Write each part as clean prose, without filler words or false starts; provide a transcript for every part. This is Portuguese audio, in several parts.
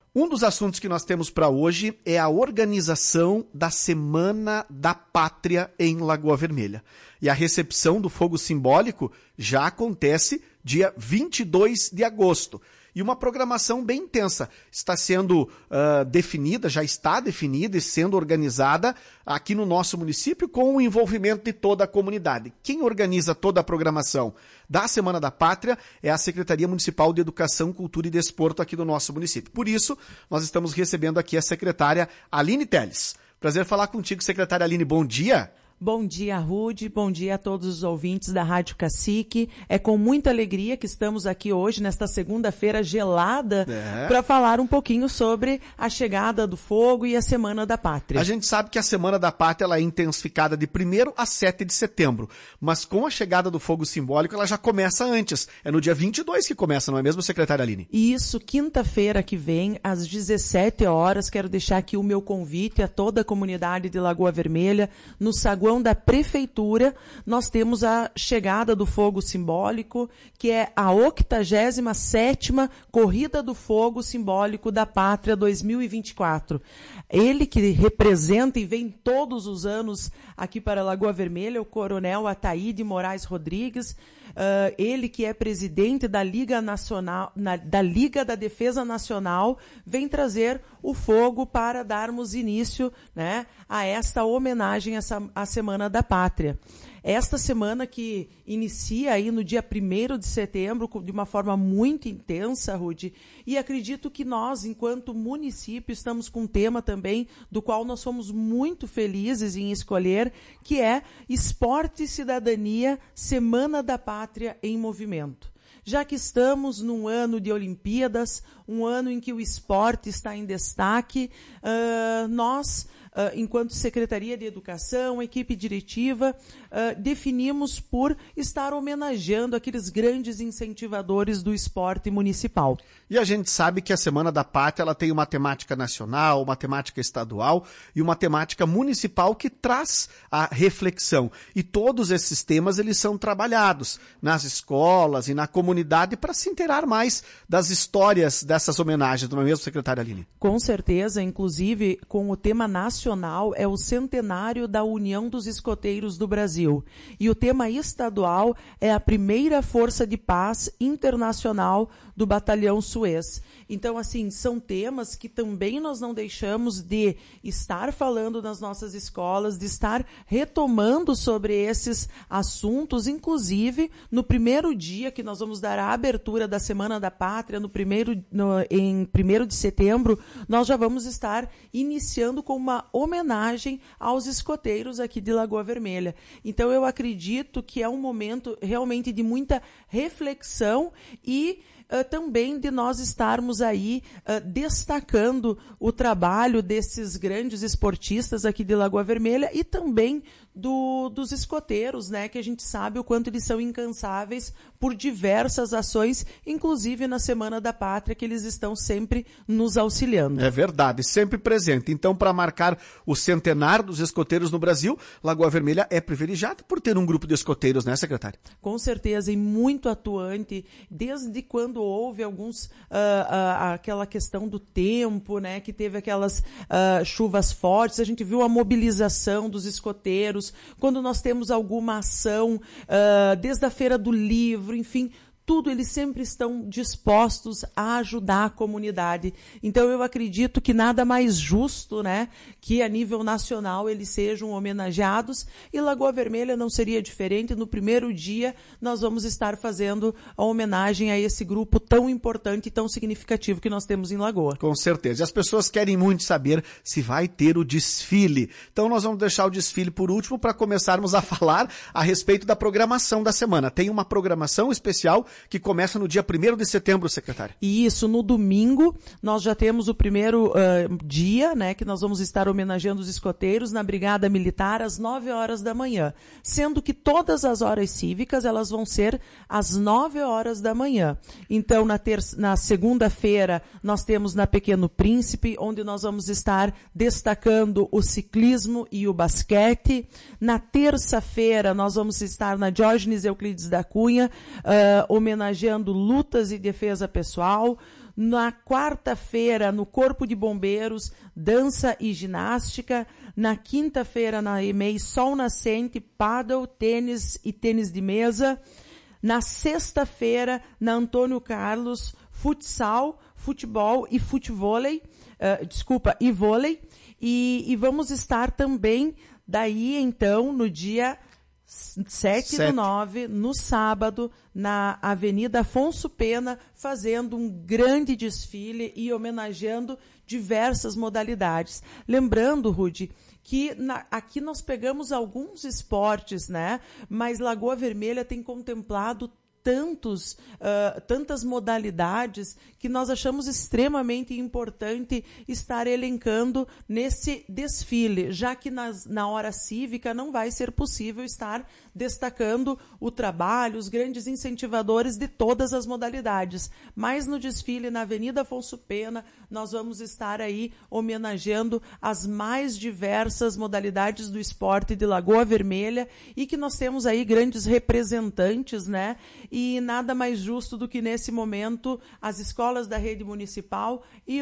Um dos assuntos que nós temos para hoje é a organização da Semana da Pátria em Lagoa Vermelha. E a recepção do fogo simbólico já acontece dia 22 de agosto. E uma programação bem intensa está sendo definida, já está definida e sendo organizada aqui no nosso município com o envolvimento de toda a comunidade. Quem organiza toda a programação da Semana da Pátria é a Secretaria Municipal de Educação, Cultura e Desporto aqui do nosso município. Por isso, nós estamos recebendo aqui a secretária Aline Teles. Prazer falar contigo, secretária Aline. Bom dia. Bom dia, Rude. Bom dia a todos os ouvintes da Rádio Cacique. É com muita alegria que estamos aqui hoje, nesta segunda-feira gelada, para falar um pouquinho sobre a chegada do fogo e a Semana da Pátria. A gente sabe que a Semana da Pátria ela é intensificada de 1º a 7 de setembro, mas com a chegada do fogo simbólico ela já começa antes. É no dia 22 que começa, não é mesmo, secretária Aline? Isso, quinta-feira que vem, às 17 horas, quero deixar aqui o meu convite a toda a comunidade de Lagoa Vermelha, no saguão da Prefeitura, nós temos a chegada do fogo simbólico, que é a 87ª Corrida do Fogo Simbólico da Pátria 2024. Ele que representa e vem todos os anos aqui para Lagoa Vermelha, o Coronel Ataíde Moraes Rodrigues, ele que é presidente da Liga Nacional, da Liga da Defesa Nacional, vem trazer o fogo para darmos início, né, a esta homenagem à Semana da Pátria. Esta semana que inicia aí no dia 1º de setembro, de uma forma muito intensa, Rude, e acredito que nós, enquanto município, estamos com um tema também do qual nós somos muito felizes em escolher, que é Esporte e Cidadania, Semana da Pátria em Movimento. Já que estamos num ano de Olimpíadas, um ano em que o esporte está em destaque, nós, enquanto Secretaria de Educação, equipe diretiva, definimos por estar homenageando aqueles grandes incentivadores do esporte municipal. E a gente sabe que a Semana da Pátria ela tem uma temática nacional, uma temática estadual e uma temática municipal que traz a reflexão. E todos esses temas eles são trabalhados nas escolas e na comunidade para se inteirar mais das histórias dessas homenagens, não é mesmo, secretária Aline? Com certeza, inclusive com o tema nacional é o centenário da União dos Escoteiros do Brasil. E o tema estadual é a primeira Força de Paz Internacional do Batalhão Suez. Então, assim, são temas que também nós não deixamos de estar falando nas nossas escolas, de estar retomando sobre esses assuntos, inclusive no primeiro dia que nós vamos dar a abertura da Semana da Pátria, em 1º de setembro, nós já vamos estar iniciando com uma homenagem aos escoteiros aqui de Lagoa Vermelha. Então, eu acredito que é um momento realmente de muita reflexão e também de nós estarmos aí destacando o trabalho desses grandes esportistas aqui de Lagoa Vermelha e também dos escoteiros, né, que a gente sabe o quanto eles são incansáveis por diversas ações, inclusive na Semana da Pátria, que eles estão sempre nos auxiliando. É verdade, sempre presente. Então, para marcar o centenário dos escoteiros no Brasil, Lagoa Vermelha é privilegiada por ter um grupo de escoteiros, né, secretária? Com certeza, e muito atuante, desde quando houve aquela questão do tempo, né, que teve aquelas chuvas fortes, a gente viu a mobilização dos escoteiros, quando nós temos alguma ação, desde a Feira do Livro, enfim, tudo, eles sempre estão dispostos a ajudar a comunidade. Então, eu acredito que nada mais justo, né, que a nível nacional eles sejam homenageados, e Lagoa Vermelha não seria diferente. No primeiro dia, nós vamos estar fazendo a homenagem a esse grupo tão importante e tão significativo que nós temos em Lagoa. Com certeza. E as pessoas querem muito saber se vai ter o desfile. Então, nós vamos deixar o desfile por último para começarmos a falar a respeito da programação da semana. Tem uma programação especial que começa no dia 1º de setembro, secretária. Isso, no domingo, nós já temos o primeiro dia, né, que nós vamos estar homenageando os escoteiros na Brigada Militar às 9 horas da manhã, sendo que todas as horas cívicas, elas vão ser às 9 horas da manhã. Então, na segunda-feira, nós temos na Pequeno Príncipe, onde nós vamos estar destacando o ciclismo e o basquete. Na terça-feira, nós vamos estar na Diógenes Euclides da Cunha, homenageando lutas e defesa pessoal. Na quarta-feira, no Corpo de Bombeiros, dança e ginástica. Na quinta-feira, na EMEI, sol nascente, pádel, tênis e tênis de mesa. Na sexta-feira, na Antônio Carlos, futsal, futebol e futevôlei, e vôlei. E vamos estar também, daí então, no dia 7/9, no sábado, na Avenida Afonso Pena, fazendo um grande desfile e homenageando diversas modalidades. Lembrando, Rudy, que aqui nós pegamos alguns esportes, né? Mas Lagoa Vermelha tem contemplado tantas modalidades que nós achamos extremamente importante estar elencando nesse desfile, já que na hora cívica não vai ser possível estar destacando o trabalho, os grandes incentivadores de todas as modalidades. Mas no desfile na Avenida Afonso Pena, nós vamos estar aí homenageando as mais diversas modalidades do esporte de Lagoa Vermelha e que nós temos aí grandes representantes, né? E nada mais justo do que nesse momento as escolas da rede municipal e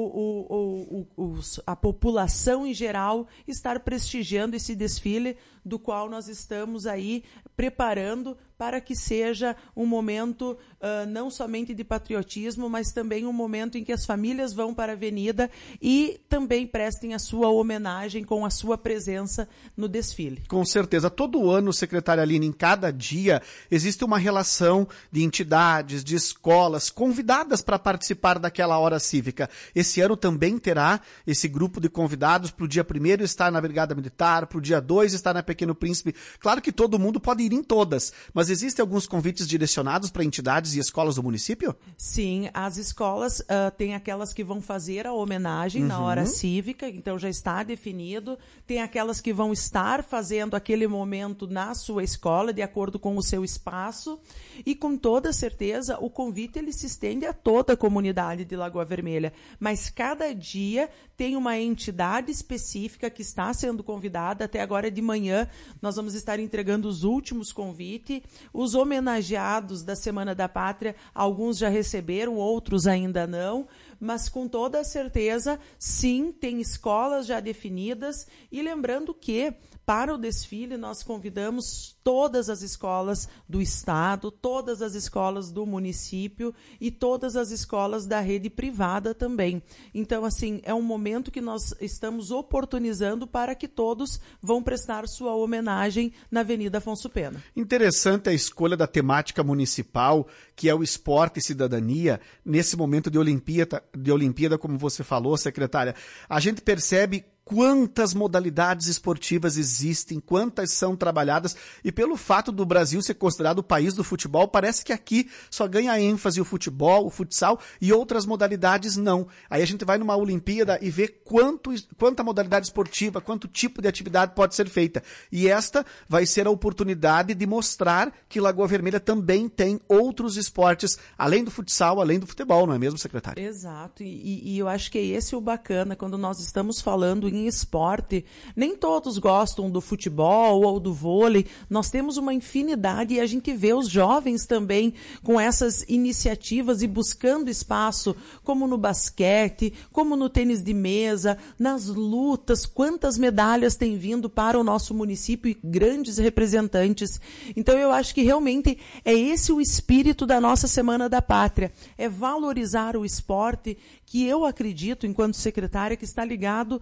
a população em geral estar prestigiando esse desfile do qual nós estamos aí preparando para que seja um momento não somente de patriotismo, mas também um momento em que as famílias vão para a avenida e também prestem a sua homenagem com a sua presença no desfile. Com certeza. Todo ano, secretária Aline, em cada dia, existe uma relação de entidades, de escolas, convidadas para participar daquela hora cívica. Esse ano também terá esse grupo de convidados para o dia 1º estar na Brigada Militar, para o dia 2 estar na Pequeno Príncipe. Claro que todo mundo pode ir em todas, mas existem alguns convites direcionados para entidades e escolas do município? Sim, as escolas tem aquelas que vão fazer a homenagem na hora cívica, então já está definido. Tem aquelas que vão estar fazendo aquele momento na sua escola, de acordo com o seu espaço. E com toda certeza, o convite ele se estende a toda a comunidade de Lagoa Vermelha. Mas cada dia tem uma entidade específica que está sendo convidada. Até agora de manhã nós vamos estar entregando os últimos convites. Os homenageados da Semana da Pátria, alguns já receberam, outros ainda não, mas com toda certeza, sim, tem escolas já definidas. E lembrando que, para o desfile, nós convidamos todas as escolas do estado, todas as escolas do município e todas as escolas da rede privada também. Então, assim, é um momento que nós estamos oportunizando para que todos vão prestar sua homenagem na Avenida Afonso Pena. Interessante a escolha da temática municipal, que é o esporte e cidadania, nesse momento de Olimpíada, como você falou, secretária. A gente percebe quantas modalidades esportivas existem, quantas são trabalhadas, e pelo fato do Brasil ser considerado o país do futebol, parece que aqui só ganha ênfase o futebol, o futsal e outras modalidades não. Aí a gente vai numa Olimpíada e vê quanta modalidade esportiva, quanto tipo de atividade pode ser feita. E esta vai ser a oportunidade de mostrar que Lagoa Vermelha também tem outros esportes, além do futsal, além do futebol, não é mesmo, secretário? Exato, e eu acho que é esse o bacana, quando nós estamos falando em esporte. Nem todos gostam do futebol ou do vôlei. Nós temos uma infinidade e a gente vê os jovens também com essas iniciativas e buscando espaço, como no basquete, como no tênis de mesa, nas lutas. Quantas medalhas têm vindo para o nosso município e grandes representantes. Então eu acho que realmente é esse o espírito da nossa Semana da Pátria. É valorizar o esporte, que eu acredito, enquanto secretária, que está ligado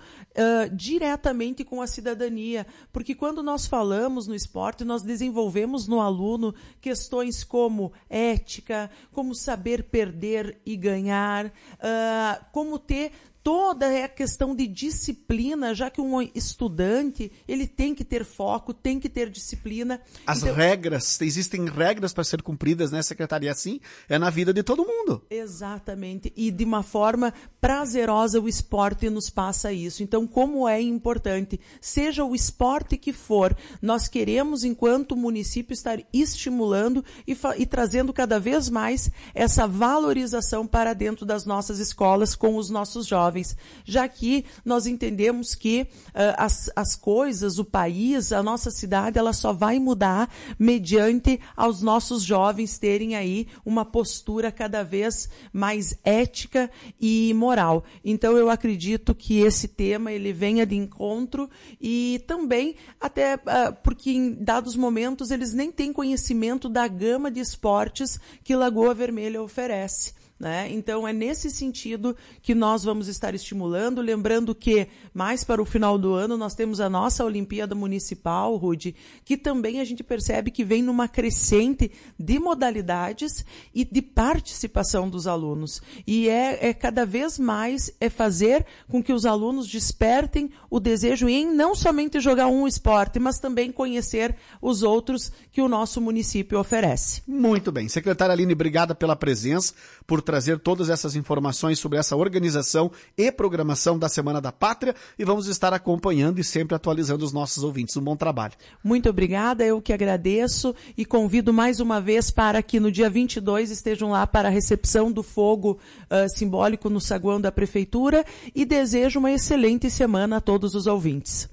diretamente com a cidadania. Porque quando nós falamos no esporte, nós desenvolvemos no aluno questões como ética, como saber perder e ganhar, como ter toda a questão de disciplina, já que um estudante, ele tem que ter foco, tem que ter disciplina. Existem regras para ser cumpridas, né, secretária? E assim é na vida de todo mundo. Exatamente. E de uma forma prazerosa o esporte nos passa isso. Então, como é importante, seja o esporte que for, nós queremos, enquanto município, estar estimulando e trazendo cada vez mais essa valorização para dentro das nossas escolas com os nossos jovens. jovens, já que nós entendemos que as coisas, o país, a nossa cidade, ela só vai mudar mediante aos nossos jovens terem aí uma postura cada vez mais ética e moral. Então eu acredito que esse tema ele venha de encontro e também até porque em dados momentos eles nem têm conhecimento da gama de esportes que Lagoa Vermelha oferece. Então, é nesse sentido que nós vamos estar estimulando, lembrando que, mais para o final do ano, nós temos a nossa Olimpíada Municipal, Rudy, que também a gente percebe que vem numa crescente de modalidades e de participação dos alunos. E cada vez mais fazer com que os alunos despertem o desejo em não somente jogar um esporte, mas também conhecer os outros que o nosso município oferece. Muito bem. Secretária Aline, obrigada pela presença, por trazer todas essas informações sobre essa organização e programação da Semana da Pátria e vamos estar acompanhando e sempre atualizando os nossos ouvintes. Um bom trabalho. Muito obrigada, eu que agradeço e convido mais uma vez para que no dia 22 estejam lá para a recepção do fogo simbólico no saguão da Prefeitura e desejo uma excelente semana a todos os ouvintes.